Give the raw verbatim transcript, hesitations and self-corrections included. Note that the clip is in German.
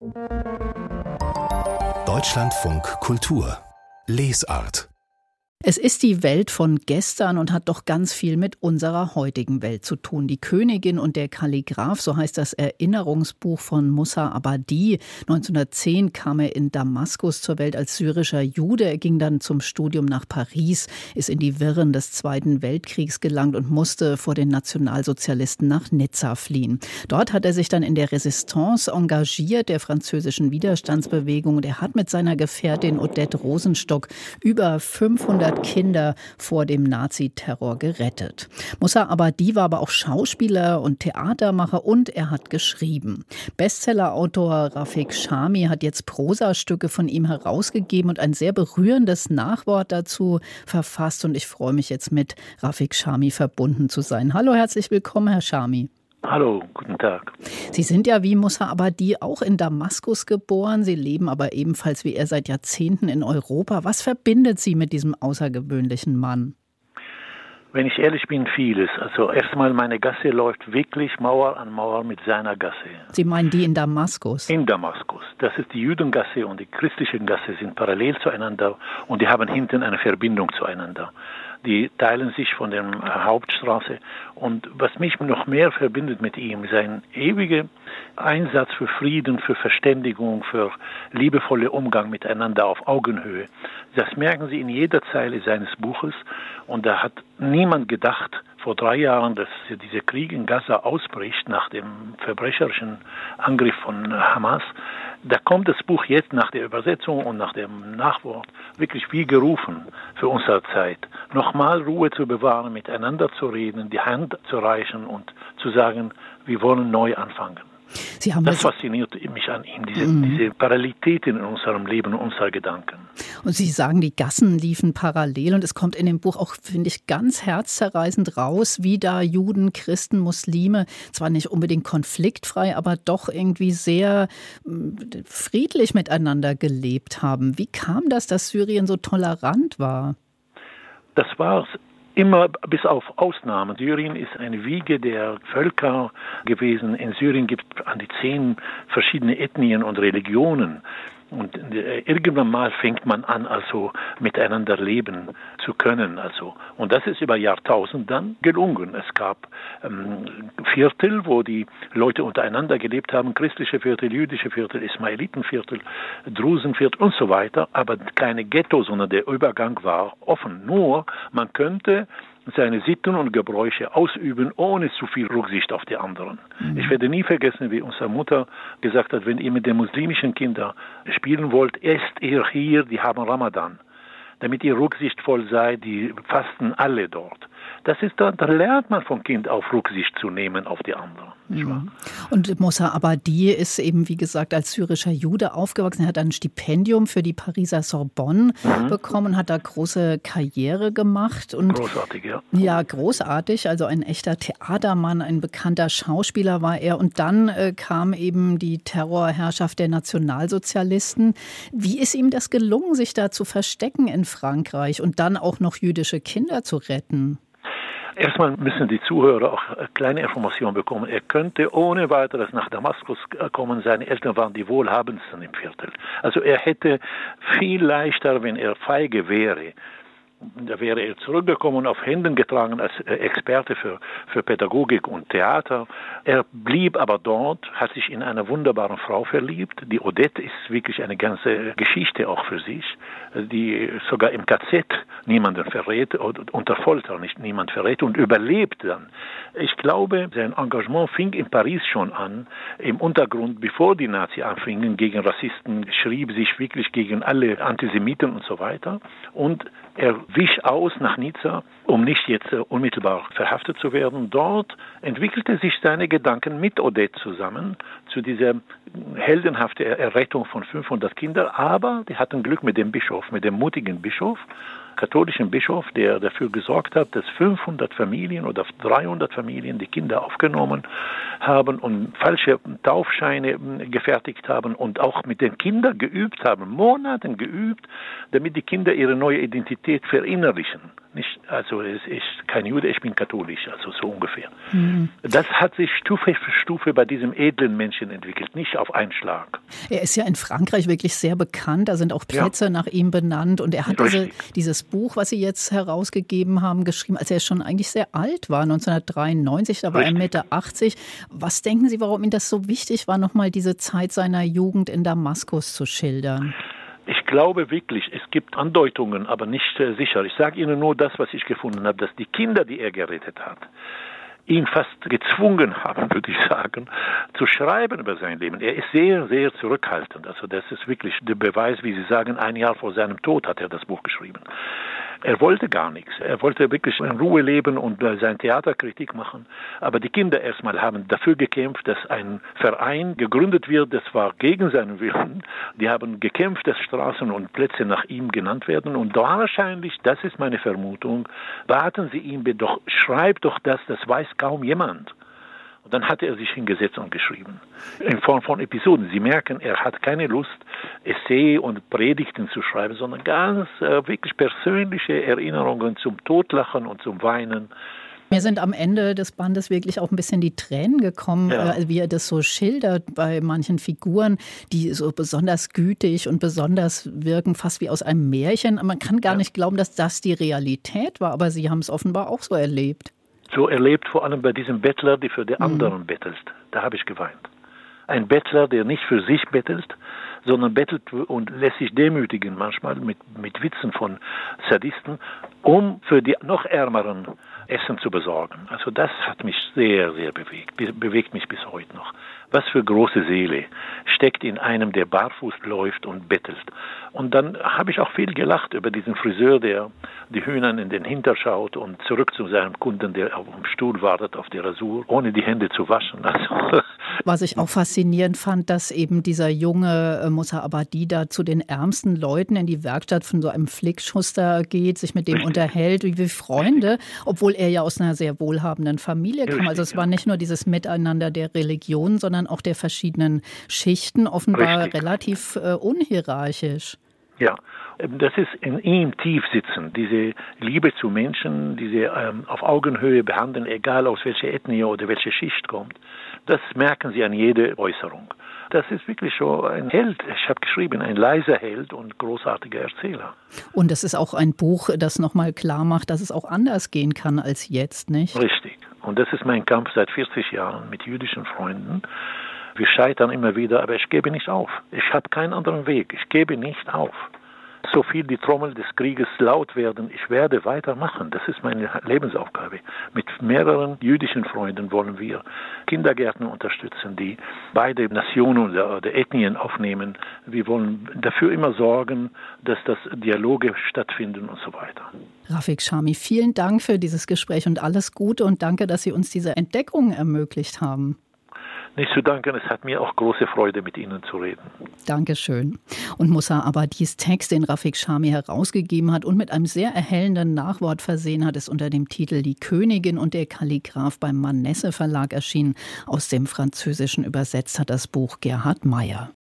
Deutschlandfunk Kultur Lesart. Es ist die Welt von gestern und hat doch ganz viel mit unserer heutigen Welt zu tun. Die Königin und der Kalligraph, so heißt das Erinnerungsbuch von Musa Abadi. neunzehnhundertzehn kam er in Damaskus zur Welt als syrischer Jude. Er ging dann zum Studium nach Paris, ist in die Wirren des Zweiten Weltkriegs gelangt und musste vor den Nationalsozialisten nach Nizza fliehen. Dort hat er sich dann in der Resistance engagiert, der französischen Widerstandsbewegung. Und er hat mit seiner Gefährtin Odette Rosenstock über fünfhundert Kinder vor dem Naziterror gerettet. Musa Abadi war aber auch Schauspieler und Theatermacher und er hat geschrieben. Bestsellerautor Rafik Shami hat jetzt Prosastücke von ihm herausgegeben und ein sehr berührendes Nachwort dazu verfasst. Und ich freue mich jetzt mit Rafik Shami verbunden zu sein. Hallo, herzlich willkommen, Herr Shami. Hallo, guten Tag. Sie sind ja wie Musa Abadi auch in Damaskus geboren. Sie leben aber ebenfalls wie er seit Jahrzehnten in Europa. Was verbindet Sie mit diesem außergewöhnlichen Mann? Wenn ich ehrlich bin, vieles. Also erstmal, meine Gasse läuft wirklich Mauer an Mauer mit seiner Gasse. Sie meinen die in Damaskus? In Damaskus. Das ist die Judengasse und die christliche Gasse sind parallel zueinander und die haben hinten eine Verbindung zueinander. Die teilen sich von der Hauptstraße. Und was mich noch mehr verbindet mit ihm, sein ewiger Einsatz für Frieden, für Verständigung, für liebevolle Umgang miteinander auf Augenhöhe. Das merken Sie in jeder Zeile seines Buches. Und da hat niemand gedacht, vor drei Jahren, dass dieser Krieg in Gaza ausbricht nach dem verbrecherischen Angriff von Hamas. Da kommt das Buch jetzt nach der Übersetzung und nach dem Nachwort wirklich wie gerufen für unsere Zeit. Nochmal Ruhe zu bewahren, miteinander zu reden, die Hand zu reichen und zu sagen, wir wollen neu anfangen. Sie haben das fasziniert mich an ihm, diese, mhm. diese Parallelitäten in unserem Leben und unserer Gedanken. Und Sie sagen, die Gassen liefen parallel und es kommt in dem Buch auch, finde ich, ganz herzzerreißend raus, wie da Juden, Christen, Muslime, zwar nicht unbedingt konfliktfrei, aber doch irgendwie sehr friedlich miteinander gelebt haben. Wie kam das, dass Syrien so tolerant war? Das war immer bis auf Ausnahmen. Syrien ist eine Wiege der Völker gewesen. In Syrien gibt es an die zehn verschiedene Ethnien und Religionen. Und irgendwann mal fängt man an, also miteinander leben zu können. Also. Und das ist über Jahrtausende dann gelungen. Es gab ähm, Viertel, wo die Leute untereinander gelebt haben, christliche Viertel, jüdische Viertel, Ismailitenviertel, Drusenviertel und so weiter. Aber keine Ghetto, sondern der Übergang war offen. Nur, man könnte seine Sitten und Gebräuche ausüben, ohne zu viel Rücksicht auf die anderen. Mhm. Ich werde nie vergessen, wie unsere Mutter gesagt hat, wenn ihr mit den muslimischen Kindern spielen wollt, esst ihr hier, die haben Ramadan. Damit ihr rücksichtsvoll seid, die fasten alle dort. Das ist da, da lernt man vom Kind auf Rücksicht zu nehmen auf die anderen. Mhm. Und Musa Abadi ist eben, wie gesagt, als syrischer Jude aufgewachsen. Er hat ein Stipendium für die Pariser Sorbonne mhm. bekommen, hat da große Karriere gemacht. Und großartig, ja. Ja, großartig. Also ein echter Theatermann, ein bekannter Schauspieler war er. Und dann äh, kam eben die Terrorherrschaft der Nationalsozialisten. Wie ist ihm das gelungen, sich da zu verstecken in Frankreich und dann auch noch jüdische Kinder zu retten? Erstmal müssen die Zuhörer auch kleine Informationen bekommen. Er könnte ohne weiteres nach Damaskus kommen. Seine Eltern waren die wohlhabendsten im Viertel. Also er hätte viel leichter, wenn er feige wäre, da wäre er zurückgekommen, auf Händen getragen als Experte für, für Pädagogik und Theater. Er blieb aber dort, hat sich in eine wunderbare Frau verliebt. Die Odette ist wirklich eine ganze Geschichte auch für sich, die sogar im K Z niemanden verrät, unter Folter nicht niemand verrät und überlebt dann. Ich glaube, sein Engagement fing in Paris schon an, im Untergrund, bevor die Nazis anfingen, gegen Rassisten, schrieb sich wirklich gegen alle Antisemiten und so weiter. Und er wich aus nach Nizza, um nicht jetzt uh, unmittelbar verhaftet zu werden. Dort entwickelte sich seine Gedanken mit Odette zusammen zu dieser heldenhaften Errettung von fünfhundert Kindern. Aber die hatten Glück mit dem Bischof, mit dem mutigen Bischof, katholischen Bischof, der dafür gesorgt hat, dass fünfhundert Familien oder dreihundert Familien die Kinder aufgenommen haben und falsche Taufscheine gefertigt haben und auch mit den Kindern geübt haben, Monaten geübt, damit die Kinder ihre neue Identität verinnerlichen. Nicht, also es ist kein Jude, ich bin katholisch, also so ungefähr. Mhm. Das hat sich Stufe für Stufe bei diesem edlen Menschen entwickelt, nicht auf einen Schlag. Er ist ja in Frankreich wirklich sehr bekannt, da sind auch Plätze ja. nach ihm benannt und er hat diese, dieses Buch, was Sie jetzt herausgegeben haben, geschrieben, als er schon eigentlich sehr alt war, neunzehnhundertdreiundneunzig, da war Richtig. er Mitte achtzig. Was denken Sie, warum ihm das so wichtig war, nochmal diese Zeit seiner Jugend in Damaskus zu schildern? Ich glaube wirklich, es gibt Andeutungen, aber nicht äh, sicher. Ich sage Ihnen nur das, was ich gefunden habe, dass die Kinder, die er gerettet hat, ihn fast gezwungen haben, würde ich sagen, zu schreiben über sein Leben. Er ist sehr, sehr zurückhaltend. Also das ist wirklich der Beweis, wie Sie sagen, ein Jahr vor seinem Tod hat er das Buch geschrieben. Er wollte gar nichts. Er wollte wirklich in Ruhe leben und äh, sein Theaterkritik machen. Aber die Kinder erstmal haben dafür gekämpft, dass ein Verein gegründet wird. Das war gegen seinen Willen. Die haben gekämpft, dass Straßen und Plätze nach ihm genannt werden. Und wahrscheinlich, das ist meine Vermutung, baten sie ihn doch, schreib doch das, das weiß kaum jemand. Und dann hat er sich hingesetzt und geschrieben. In Form von Episoden. Sie merken, er hat keine Lust, Essay und Predigten zu schreiben, sondern ganz äh, wirklich persönliche Erinnerungen zum Totlachen und zum Weinen. Mir sind am Ende des Bandes wirklich auch ein bisschen die Tränen gekommen, ja. äh, wie er das so schildert bei manchen Figuren, die so besonders gütig und besonders wirken, fast wie aus einem Märchen. Man kann gar ja. nicht glauben, dass das die Realität war, aber Sie haben es offenbar auch so erlebt. So erlebt, vor allem bei diesem Bettler, der für die anderen mhm. bettelt. Da habe ich geweint. Ein Bettler, der nicht für sich bettelt, sondern bettelt und lässt sich demütigen, manchmal mit, mit Witzen von Sadisten, um für die noch Ärmeren Essen zu besorgen. Also das hat mich sehr, sehr bewegt, Be- bewegt mich bis heute noch. Was für große Seele steckt in einem, der barfuß läuft und bettelt. Und dann habe ich auch viel gelacht über diesen Friseur, der die Hühnern in den Hintern schaut und zurück zu seinem Kunden, der auf dem Stuhl wartet auf die Rasur, ohne die Hände zu waschen. Also was ich auch faszinierend fand, dass eben dieser junge äh, Musa Abadi da zu den ärmsten Leuten in die Werkstatt von so einem Flickschuster geht, sich mit dem Richtig. unterhält, wie Freunde, obwohl er ja aus einer sehr wohlhabenden Familie kam. Richtig, also es war nicht nur dieses Miteinander der Religion, sondern auch der verschiedenen Schichten, offenbar Richtig. relativ äh, unhierarchisch. Ja, das ist in ihm tief sitzen, diese Liebe zu Menschen, diese ähm, auf Augenhöhe behandeln, egal aus welcher Ethnie oder welche Schicht kommt. Das merken Sie an jeder Äußerung. Das ist wirklich schon ein Held. Ich habe geschrieben, ein leiser Held und großartiger Erzähler. Und es ist auch ein Buch, das nochmal klar macht, dass es auch anders gehen kann als jetzt, nicht? Richtig. Und das ist mein Kampf seit vierzig Jahren mit jüdischen Freunden. Wir scheitern immer wieder, aber ich gebe nicht auf. Ich habe keinen anderen Weg. Ich gebe nicht auf. So viel die Trommel des Krieges laut werden, ich werde weitermachen. Das ist meine Lebensaufgabe. Mit mehreren jüdischen Freunden wollen wir Kindergärten unterstützen, die beide Nationen oder, oder Ethnien aufnehmen. Wir wollen dafür immer sorgen, dass das Dialoge stattfinden und so weiter. Rafik Shami, vielen Dank für dieses Gespräch und alles Gute und danke, dass Sie uns diese Entdeckung ermöglicht haben. Nicht zu danken, es hat mir auch große Freude, mit Ihnen zu reden. Dankeschön. Und Musa Abadis Text, den Rafik Shami herausgegeben hat und mit einem sehr erhellenden Nachwort versehen hat, ist unter dem Titel Die Königin und der Kalligraph beim Manesse Verlag erschienen. Aus dem Französischen übersetzt hat das Buch Gerhard Meyer.